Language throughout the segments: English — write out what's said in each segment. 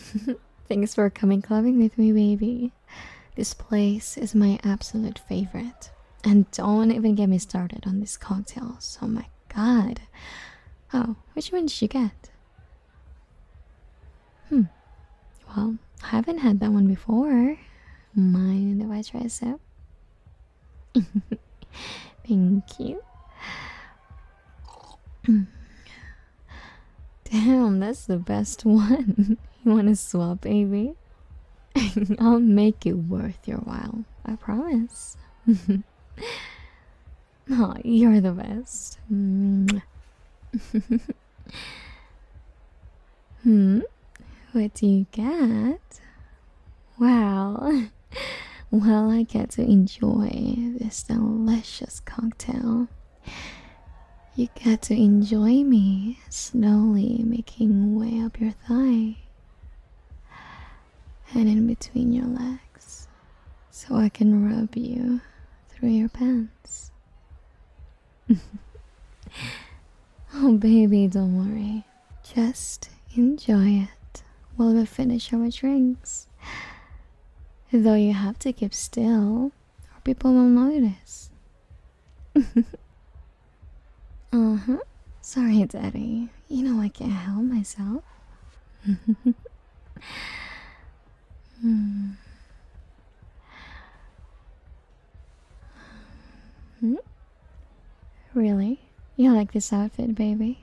Thanks for coming clubbing with me, baby. This place is my absolute favorite. And don't even get me started on these cocktails. Oh my god. Oh, which one did you get? Hmm. Well, I haven't had that one before. Mind if I try a sip? Thank you. Damn, that's the best one. You wanna swap, baby? I'll make it worth your while. I promise. Oh, you're the best. Hmm? What do you get? Wow. Well, I get to enjoy this delicious cocktail. You get to enjoy me slowly making way up your thigh and in between your legs so I can rub you through your pants. Oh, baby, don't worry. Just enjoy it while we finish our drinks. Though you have to keep still, or people will notice. Uh-huh. Sorry, Daddy. You know I can't help myself. Hmm. Hmm? Really? You like this outfit, baby?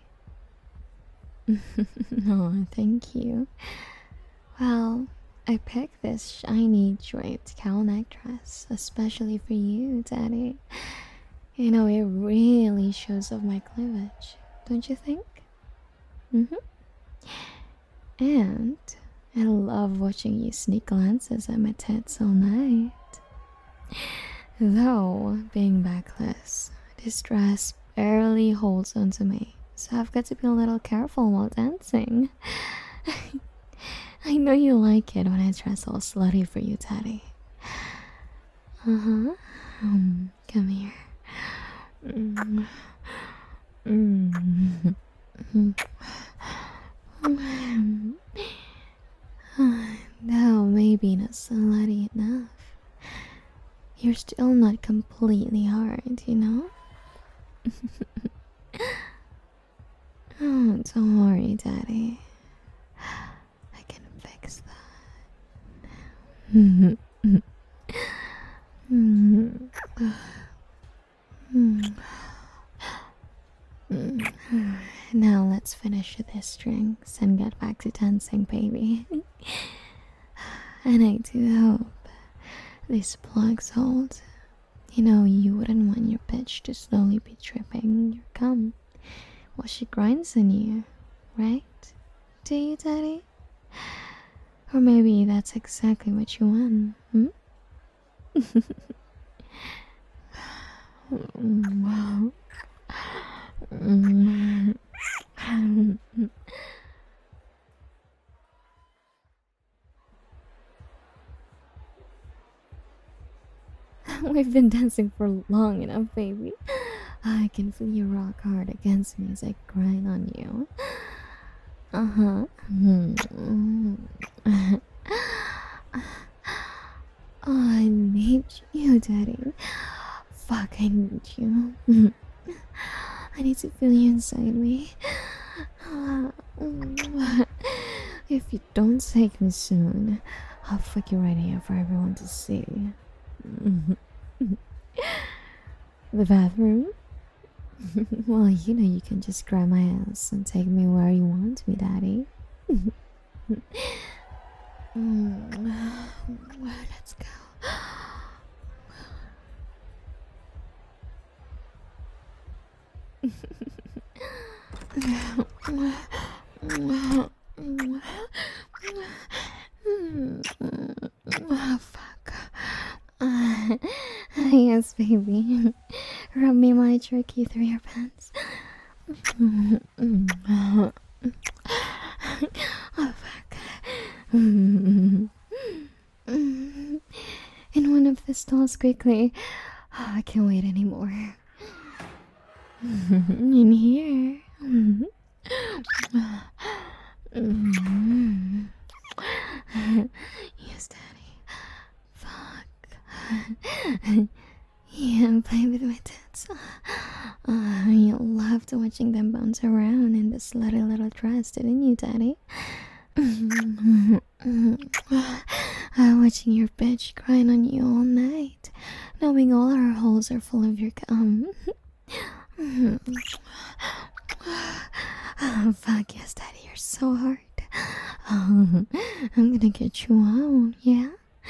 Oh, thank you. Well, I picked this shiny draped cowl neck dress especially for you, Daddy. You know, it really shows off my cleavage, don't you think? Mm-hmm. And I love watching you sneak glances at my tits all night. Though, being backless, this dress barely holds onto me, so I've got to be a little careful while dancing. I know you like it when I dress all slutty for you, Daddy. Uh-huh. Come here. No, maybe not slutty enough. You're still not completely hard, you know? Oh, don't worry, Daddy. I can fix that. Now let's finish these drinks and get back to dancing, baby. And I do hope these plugs hold. You know, you wouldn't want your bitch to slowly be dripping your cum while she grinds on you, right? Do you, Daddy? Or maybe that's exactly what you want, hmm? Wow. We've been dancing for long enough, baby. I can feel you rock hard against me as I grind on you. Uh-huh. Oh, I need you, Daddy. Fuck, I need you. I need to feel you inside me. If you don't take me soon, I'll fuck you right here for everyone to see. The bathroom? Well, you know you can just grab my ass and take me where you want me, Daddy. Let's go. Oh, fuck. Yes, baby. Rub me my jerky through your pants. Oh, fuck. In one of the stalls quickly. Oh, I can't wait anymore. In here. Yeah, play with my tits. You loved watching them bounce around in this little dress, didn't you, Daddy? Watching your bitch crying on you all night, knowing all her holes are full of your cum. Fuck yes, Daddy, you're so hard. I'm gonna get you out, yeah?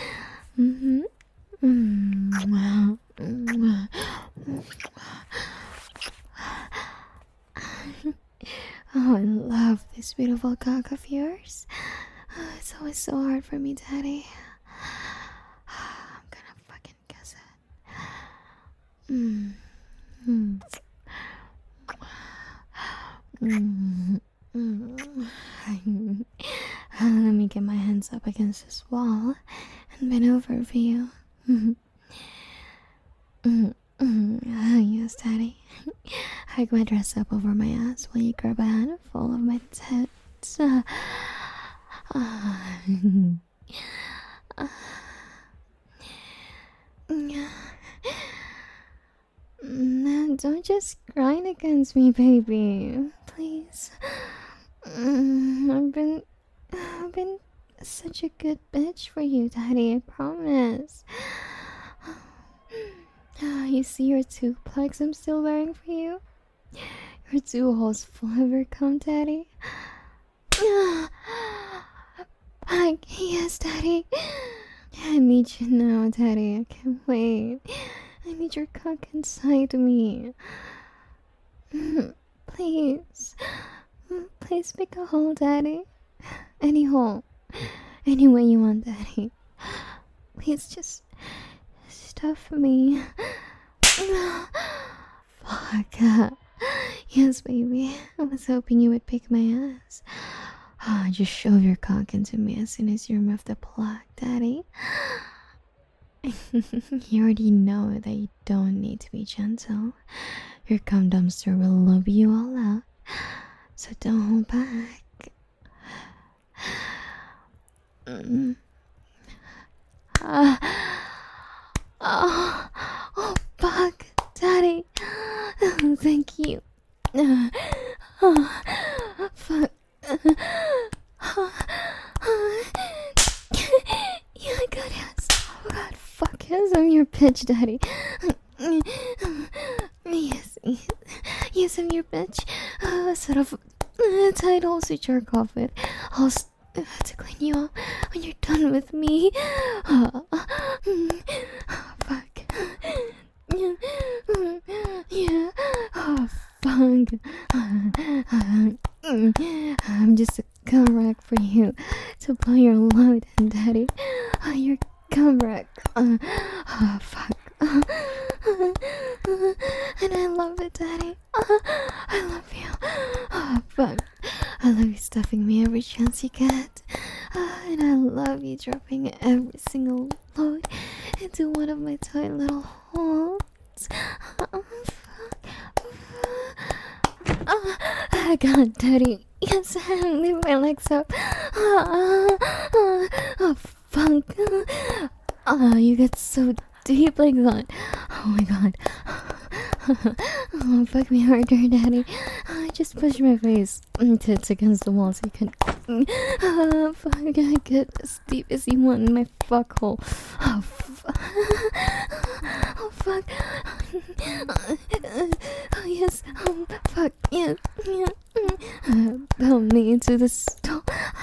Oh, I love this beautiful cock of yours. It's always so hard for me, Daddy. I'm gonna fucking kiss it. Let me get my hands up against this wall and bend over for you. Yes, Daddy. Hike my dress up over my ass while you grab a handful of my tits. Don't just grind against me, baby. Please. I've been such a good bitch for you, Daddy. I promise. You see your two plugs I'm still wearing for you? Your two holes full of your cum, Daddy. Yes, Daddy. I need you now, Daddy. I can't wait. I need your cock inside me. Please. Please pick a hole, Daddy. Any hole. Any way you want, Daddy. Please just stuff me. Fuck. Yes, baby. I was hoping you would pick my ass. Just shove your cock into me as soon as you remove the plug, Daddy. You already know that you don't need to be gentle. Your cum dumpster will love you all out. So don't hold back. Oh, fuck, Daddy. Thank you. Fuck. Yeah, good ass. Oh god, fuck yes, I'm your bitch, Daddy. Yes, I'm your bitch. A set of tight holes to jerk off with. Holes to clean you up when you're done with me. Fuck. Yeah. Oh, fuck. I'm just a cum rack for you to blow your load in, Daddy. Your cum rack. Fuck. And I love it, Daddy. I love you. Fuck. I love you stuffing me every chance you get. And I love you dropping every single load into one of my tight little holes. God, Daddy. Yes, leave my legs up. Oh, fuck. You get so deep like that. Oh my god. Oh, fuck me harder, Daddy. Just push my face tits against the wall so you can fuck, I get as deep as you want in my fuck hole. Oh, oh fuck. Oh yes. Fuck yes. Belt me into the stove.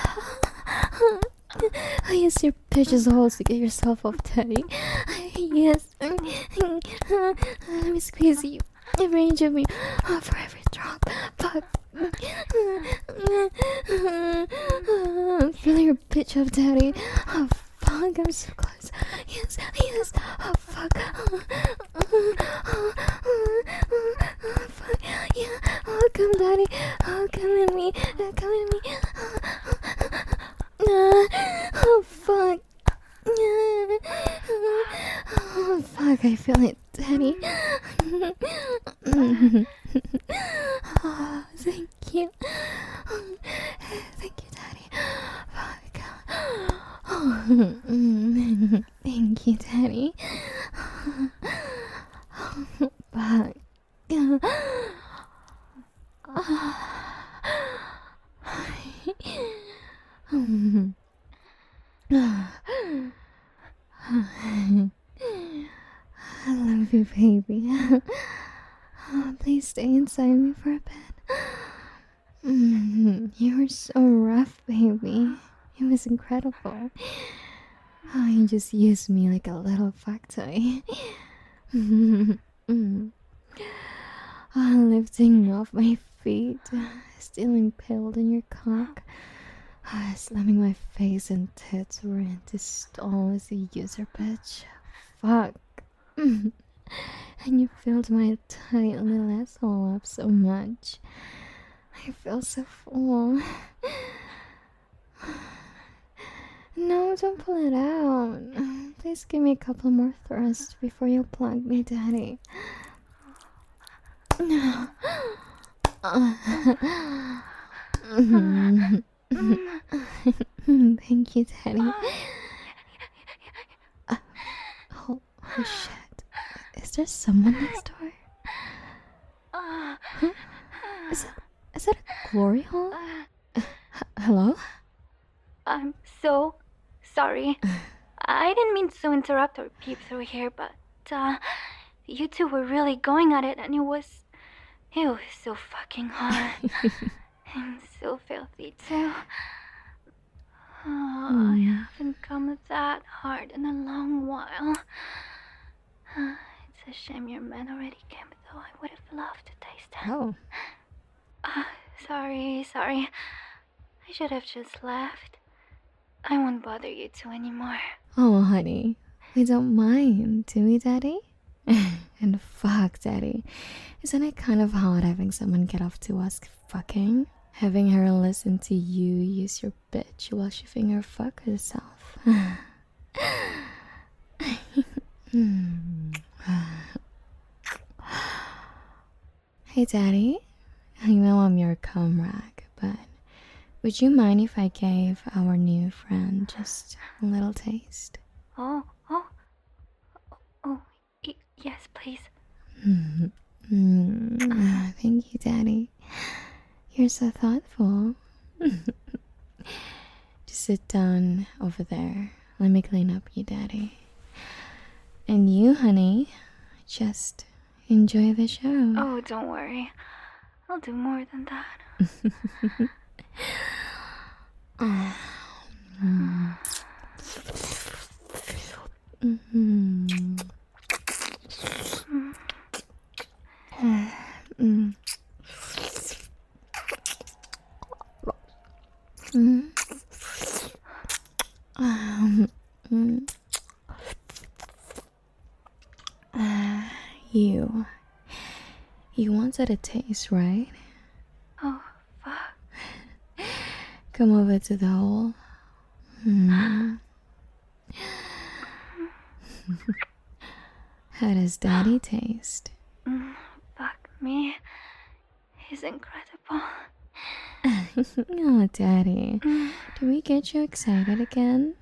Oh yes, your bitch's holes to get yourself off, Daddy. Yes. Let me squeeze you. Every inch of me. For every drop. Fuck. Fill your bitch up, Daddy. Oh fuck, I'm so close. Yes. Oh fuck. Fuck. Yeah. Oh come, Daddy. Oh come at me. Come at me. Oh fuck. Oh fuck, I feel it, Daddy. Oh, thank you. Thank you, Daddy. Fuck. Oh, thank you, Daddy. I love you, baby. Please stay inside me for a bit. You were so rough, baby. It was incredible. Oh, you just used me like a little fuck toy. Lifting off my feet, still impaled in your cock, slamming my face and tits were into stall as a user bitch. Fuck. And you filled my tight little asshole up so much. I feel so full. No, don't pull it out. Please give me a couple more thrusts before you plug me, Daddy. Thank you, Daddy. Oh shit. Is there someone next door? Huh? Is that a glory hole? Hello? I'm so sorry. I didn't mean to interrupt or peep through here, but you two were really going at it, and it was so fucking hot. And so filthy too. Oh, I haven't come that hard in a long while. It's a shame your man already came, though. I would have loved to taste it. Oh. Sorry. I should have just left. I won't bother you two anymore. Oh, honey. We don't mind, do we, Daddy? And fuck, Daddy. Isn't it kind of hot having someone get off to us fucking? Having her listen to you use your bitch while she finger fuck herself. Hey, Daddy. I know I'm your cum rag, but would you mind if I gave our new friend just a little taste? Yes, please. Thank you, Daddy. You're so thoughtful. Just sit down over there. Let me clean up you, Daddy. And you, honey, just enjoy the show. Oh, don't worry. I'll do more than that. You wanted a taste, right? Oh, fuck. Come over to the hole. How does Daddy taste? Fuck me. He's incredible. Oh, Daddy. Did we get you excited again?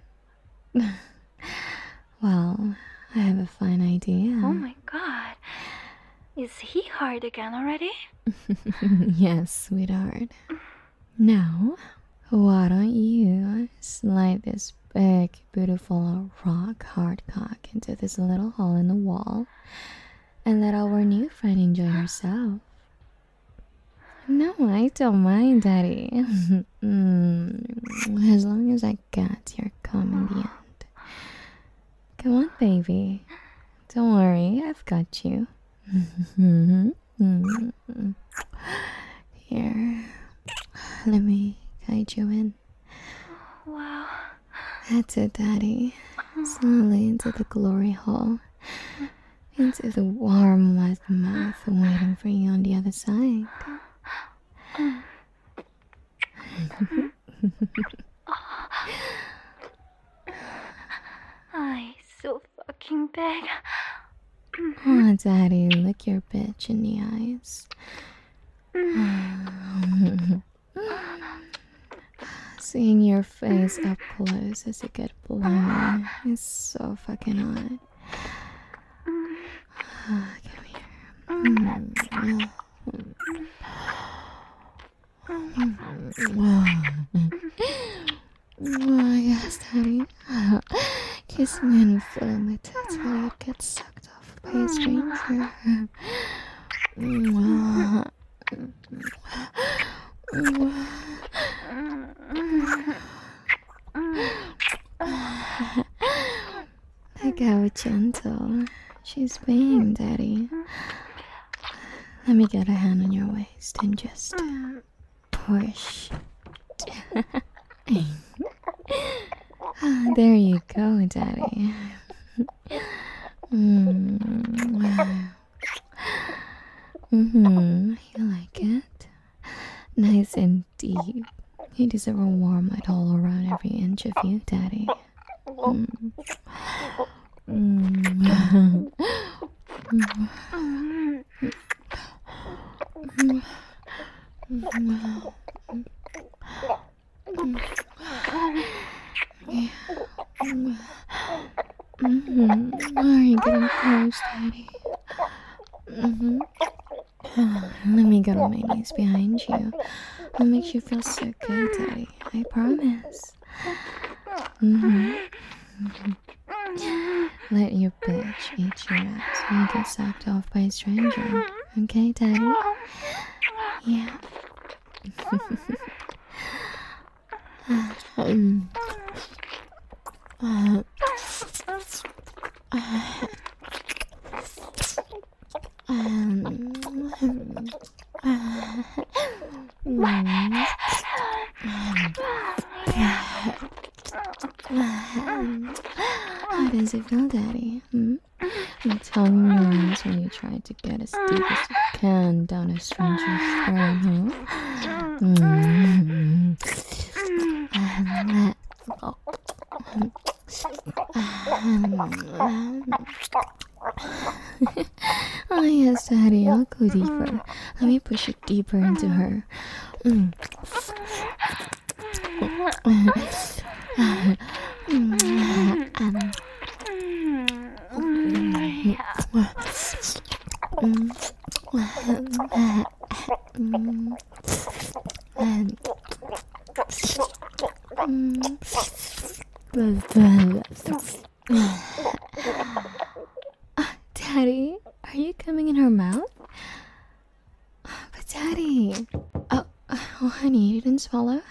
Well, I have a fine idea. Oh my god. Is he hard again already? Yes, sweetheart. Now, why don't you slide this big, beautiful, rock hard cock into this little hole in the wall and let our new friend enjoy herself? No, I don't mind, Daddy. As long as I get your cum in the end. Come on, baby. Don't worry, I've got you. Here, let me guide you in. Wow. That's it, Daddy. Slowly into the glory hole. Into the warm, wet mouth waiting for you on the other side. He's so fucking big. Oh, Daddy, look your bitch in the eyes. Seeing your face up close as you get blown is so fucking hot. Come here. Oh, yes, Daddy. Kiss me and fill my tits while you get sucked off by a stranger. Look how gentle she's being, Daddy. Let me get a hand on your waist and just push. There you go, Daddy. You like it? Nice and deep. You deserve a warm light all around every inch of you, Daddy. Are you getting close, Daddy? Let me get on my knees behind you. It makes you feel so good, Daddy. I promise. Let your bitch eat your ass when you get sucked off by a stranger. Okay, Daddy? Yeah. How does it feel, Daddy? You tongue your eyes when you try to get as deep as you can down a stranger's throat, Oh yes, Daddy, I'll go deeper. Let me push it deeper into her. Daddy, are you coming in her mouth? But Daddy, oh, honey, you didn't swallow?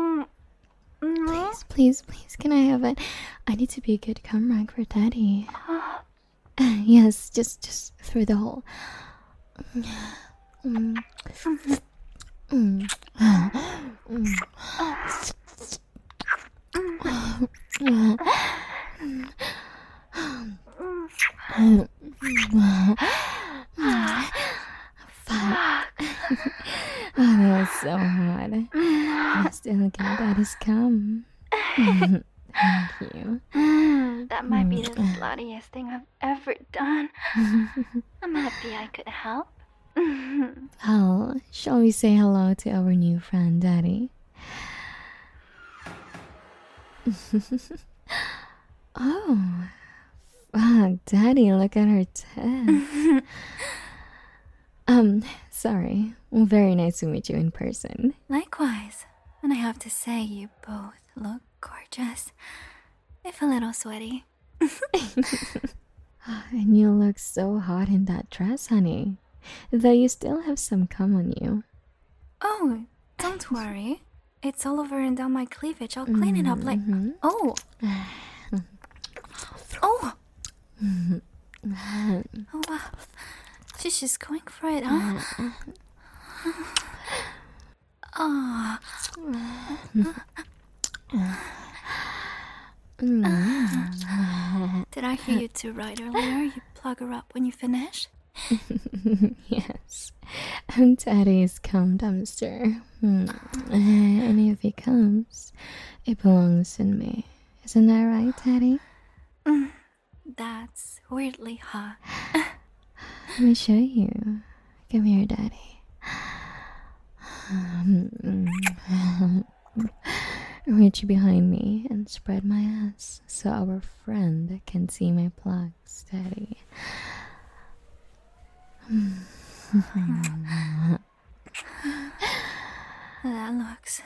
Please, can I have it? I need to be a good cum for Daddy. Yes, just through the hole. Fuck. Oh, that was so hot. I still get Daddy's cum. Thank you. That might be the sluttiest thing I've ever done. I'm happy I could help. Oh, shall we say hello to our new friend, Daddy? Oh, fuck, Daddy, look at her tits. Sorry. Very nice to meet you in person. Likewise. And I have to say, you both look gorgeous. If a little sweaty. And you look so hot in that dress, honey. Though you still have some cum on you. Oh, don't worry. It's all over and down my cleavage. I'll clean it up like... Oh! Oh! Oh, wow. She's just going for it, huh? Oh. Did I hear you two right earlier? You plug her up when you finish? Yes. I'm Daddy's cum dumpster. And if he comes, it belongs in me. Isn't that right, Daddy? That's weirdly hot. Let me show you. Come here, Daddy. Reach behind me and spread my ass so our friend can see my plugs, Daddy. That looks.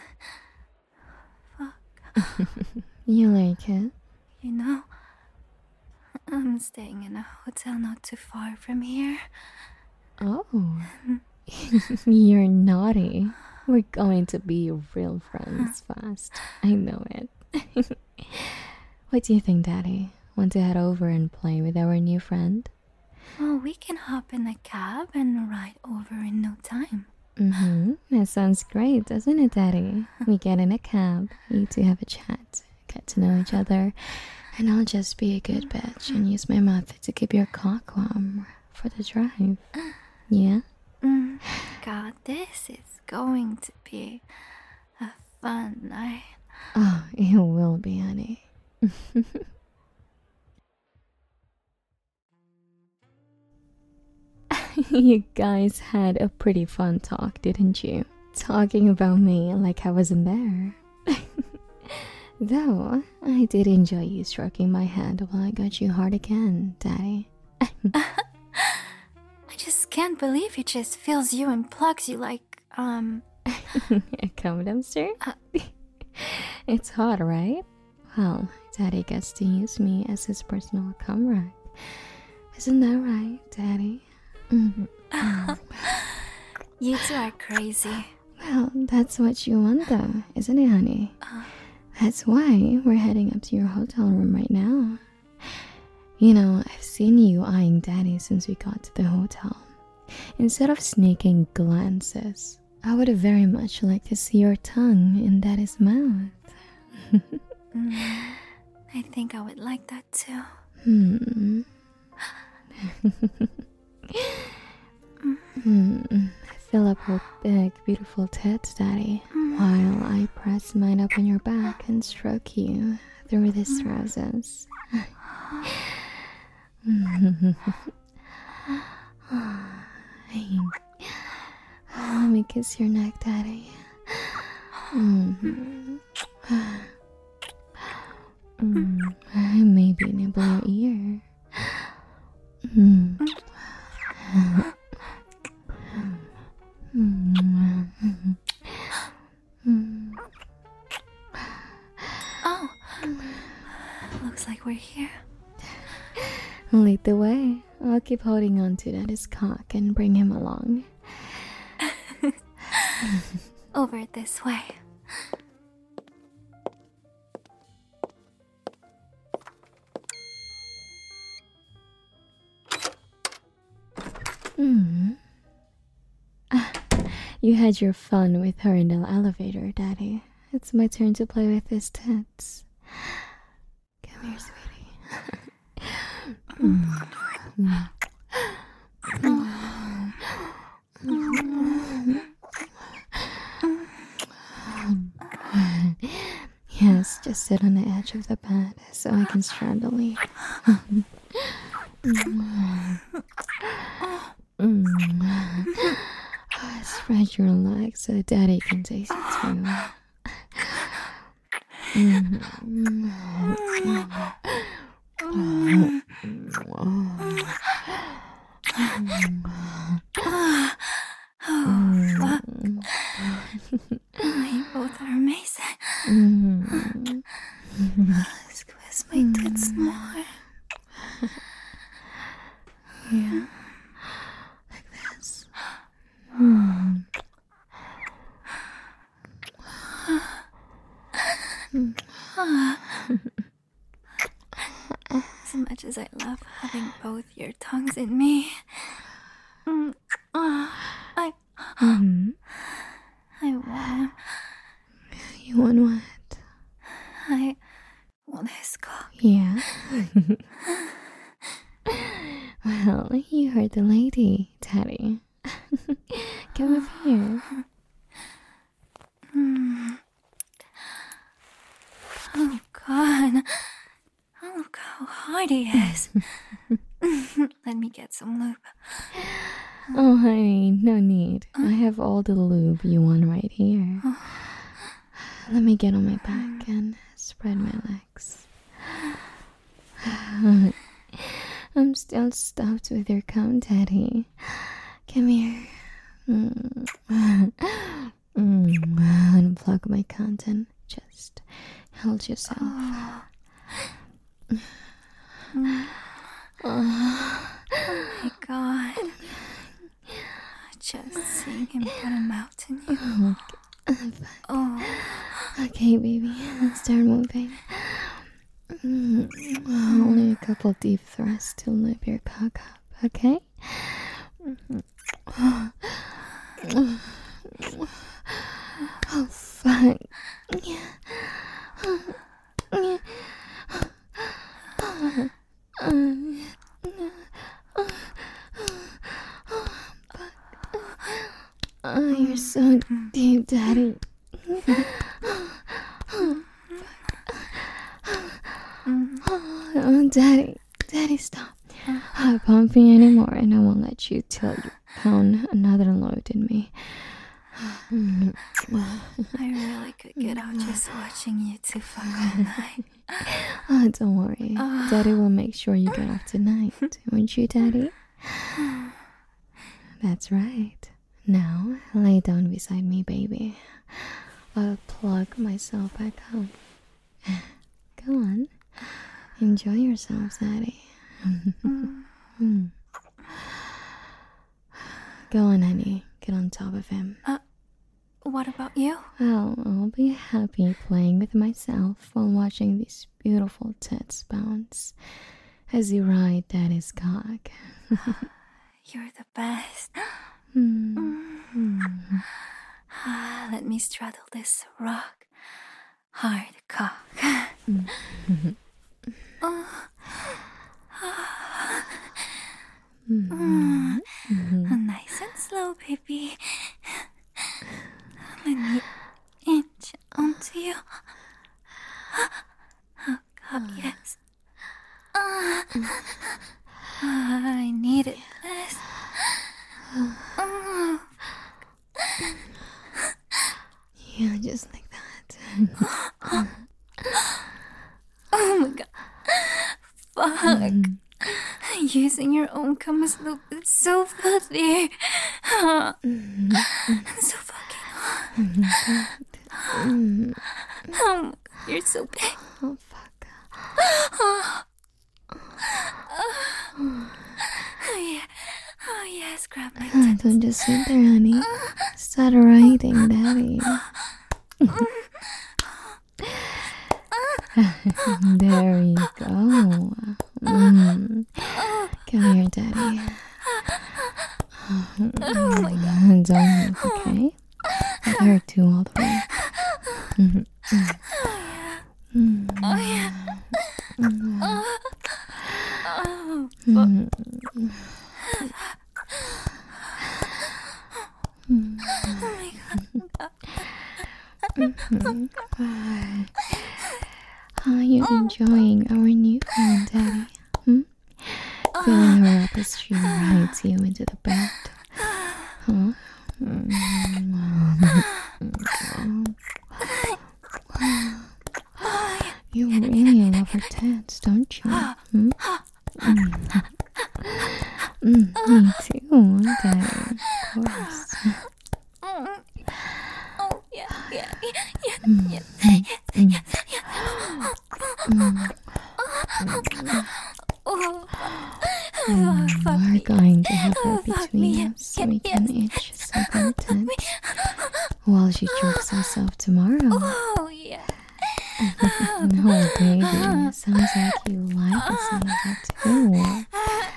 You like it? You know, I'm staying in a hotel not too far from here. Oh, you're naughty. We're going to be real friends fast. I know it. What do you think, Daddy? Want to head over and play with our new friend? Well, we can hop in a cab and ride over in no time. That sounds great, doesn't it, Daddy? We get in a cab, you two have a chat, get to know each other, and I'll just be a good bitch and use my mouth to keep your cock warm for the drive. Yeah? God, this is going to be a fun night. Oh, it will be, honey. You guys had a pretty fun talk, didn't you? Talking about me like I wasn't there. Though, I did enjoy you stroking my hand while I got you hard again, Daddy. I just can't believe it just fills you and plugs you like, A cum dumpster? It's hot, right? Well, Daddy gets to use me as his personal cum rack. Isn't that right, Daddy? You two are crazy. Well, that's what you want though, isn't it, honey? That's why we're heading up to your hotel room right now. You know, I've seen you eyeing Daddy since we got to the hotel. Instead of sneaking glances, I would have very much liked to see your tongue in Daddy's mouth. I think I would like that too. Fill up her big, beautiful tits, Daddy, while I press mine up on your back and stroke you through these roses. Let me kiss your neck, Daddy. Maybe nibble your ear. Oh, looks like we're here. Lead the way. I'll keep holding on to Daddy's cock and bring him along. Over this way. You had your fun with her in the elevator, Daddy. It's my turn to play with his tits. Come here, sweetie. Yes, just sit on the edge of the bed so I can straddle you. Spread your legs so Daddy can taste it too. You both are amazing. Squeeze my tits more. Yeah. Like this. As much as I love having both your tongues in me, I want You want what? I want his cock. Yeah. Well, you heard the lady, Daddy. Come up here. Oh God. Oh, look how hard he is. Let me get some lube. Oh, honey, no need. I have all the lube you want right here. Let me get on my back and spread my legs. I'm still stuffed with your cum, Daddy. Come here. Unplug my content. Just hold yourself. Oh my god. Just seeing him put a mouth in you. Oh. Okay, baby. Let's start moving. Only a couple deep thrusts to lift your cock up, okay? Oh, fuck. Oh, you're so deep, Daddy. Oh, Daddy, stop. I won't be anymore, and I won't let you till you pound another load in me. I really could get out just watching you two fuck all night. Oh, don't worry. Daddy will make sure you get off tonight. Won't you, Daddy? That's right. Now, lay down beside me, baby. I'll plug myself back up. Go on. Enjoy yourself, Daddy. Go on, honey. Get on top of him. What about you? Well, I'll be happy playing with myself while watching these beautiful tits bounce as you ride Daddy's cock. You're the best. Let me straddle this rock hard cock. Nice and slow, baby. Let me inch onto you. Oh, God, yes. I needed this. Yeah, just like that. Oh my God. Fuck. Using your own cum is so filthy. So fucking hot. Oh my God, you're so big. Oh, fuck. Oh, yeah. Oh, yes, grab my tits. Don't just sit there, honey. Start riding, Daddy. There you go. Come here, Daddy. Oh my God. Don't move, okay? Let her do all the work. Oh, yeah. Oh, fuck. Oh my God. How are you enjoying our new friend, Daddy? Feeling her up as she rides you into the bed. Huh? You really love her tits, don't you? Me too, Daddy, of course. Oh, yeah. We're going to have her between us so we can each suck her tits while she chokes herself tomorrow. Oh, yeah. No, baby, sounds like you like it so too.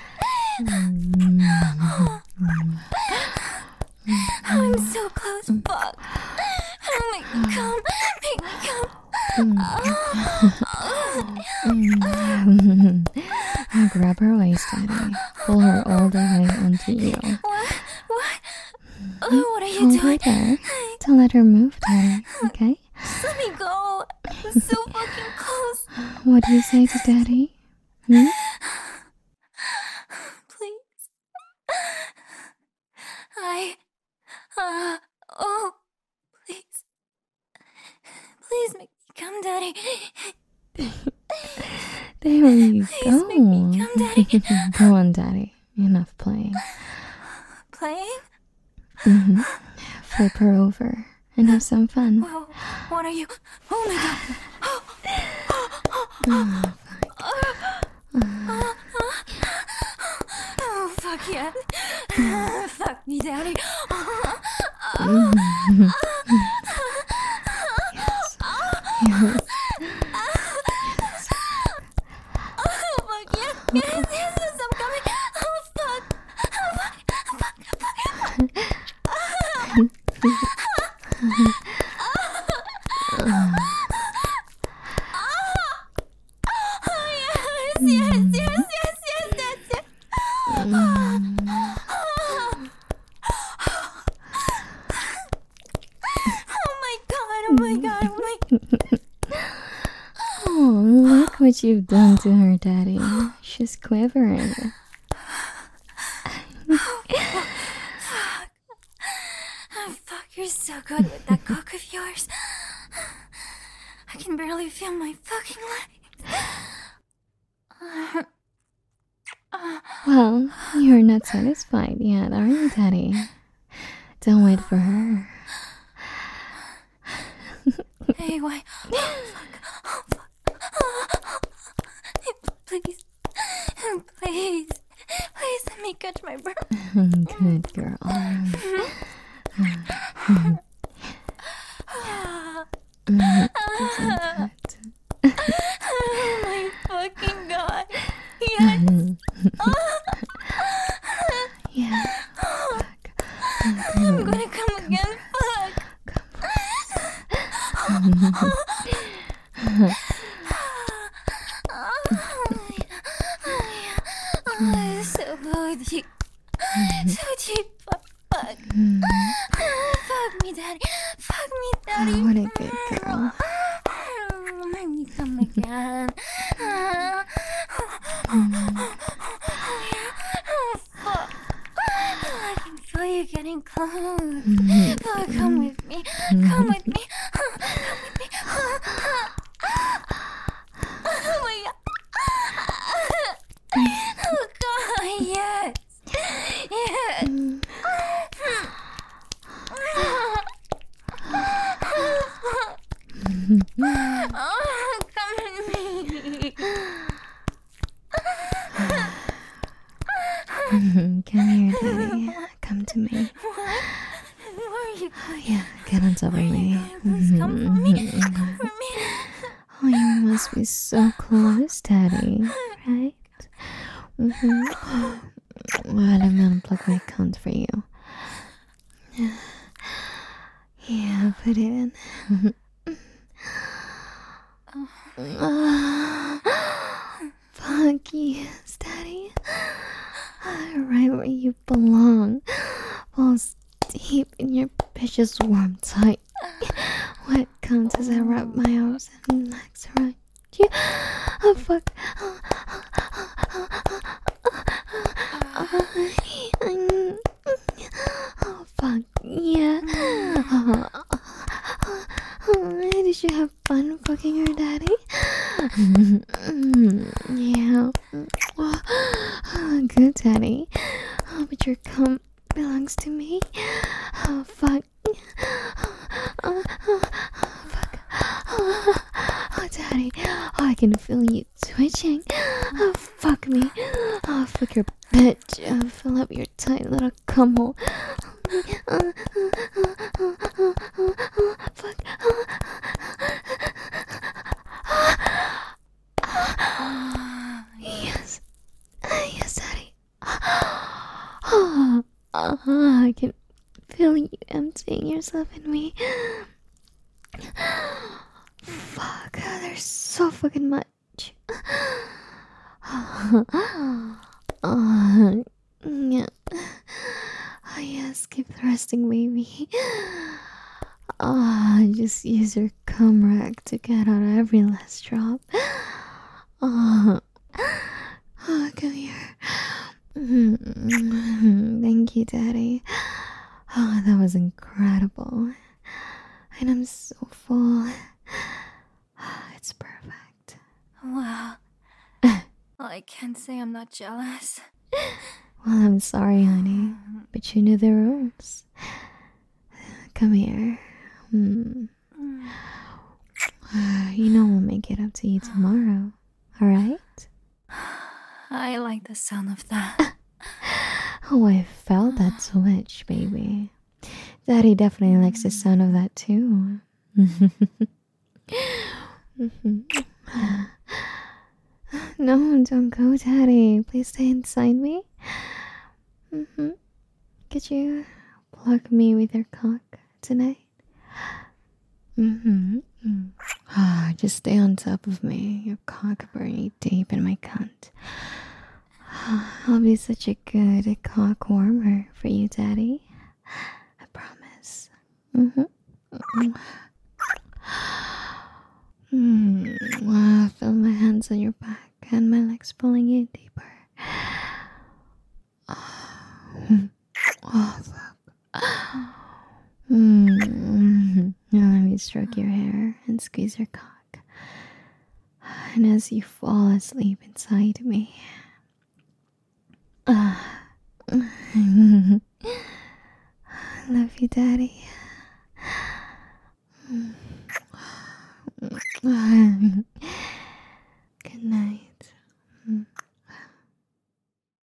I'm so close, fuck. Make me come. Grab her waist, Daddy. Pull her all the way onto you. What? What are you Hold doing? her there. Don't let her move, Daddy, okay? Let me go. I'm so fucking close. What do you say to Daddy? Please. Please. Please make me come, Daddy. There you Please make me come, Daddy. go on, Daddy. Enough playing. Playing? Flip her over and have some fun. Whoa, what are you? Oh my god. Oh, fuck yeah. Fuck me, daddy. Yes. Oh, fuck yeah. Yes, I'm coming. Oh, fuck. Yes, that's it. Oh my god. Oh, look what you've done to her, Daddy. She's quivering. Fuck, you're so good with that cock of yours. I can barely feel my fucking legs. Well, you're not satisfied yet, are you, Daddy? Don't wait for her. Hey, why? Oh, fuck. Please. Please let me catch my breath. Good girl. Oh my fucking god. Yes. Yeah. I'm gonna come again. Fuck. Oh, so deep. So deep. Fuck. Fuck me, daddy. Fuck me, daddy. Oh, what a good girl. Let me come again. Fuck. I can feel you getting close. Oh, come with me. Come with me. Oh my god. Oh god, yes. Yes. Oh, come with me. Come here, Daddy. Come to me. What? Where are you going? Yeah, get on top of me. Please come for me. Come for me. Oh, you must be so close, Daddy. Right? Well, let me unplug my cunt for you. Yeah, put it in. Fuck yes, Daddy. Right where you belong. Balls deep in your bitch's warm tight. What counts as I wrap my arms and legs around you? Oh, fuck. Oh, fuck. Yeah. Did you have fun fucking her, Daddy? Yeah. Good, Daddy. But your cum belongs to me. Oh, fuck. Fuck. Oh, Daddy. Oh, I can feel you twitching. Oh, fuck me. Oh, fuck your bitch. Fill up your tight little cum hole. Fuck. Yes. Yes, Daddy. I can feel you emptying yourself in me. Fuck, there's so fucking much. Yeah. Oh, yes, keep thrusting, baby. Just use your cum rack to get out every last drop. Come here. Thank you, Daddy. Oh, that was incredible. And I'm so full. It's perfect. Wow. I can't say I'm not jealous. Well, I'm sorry, honey, but you knew the rules. Come here. You know I'll make it up to you tomorrow, alright? I like the sound of that. Oh, I felt that switch, baby. Daddy definitely likes the sound of that too. No, don't go, Daddy. Please stay inside me. Could you plug me with your cock tonight? Just stay on top of me. Your cock burning deep in my cunt. I'll be such a good cock warmer for you, Daddy. I promise. Feel my hands on your back and my legs pulling you deeper. Oh, fuck. Now let me stroke your hair and squeeze your cock. And as you fall asleep inside me, love you, Daddy.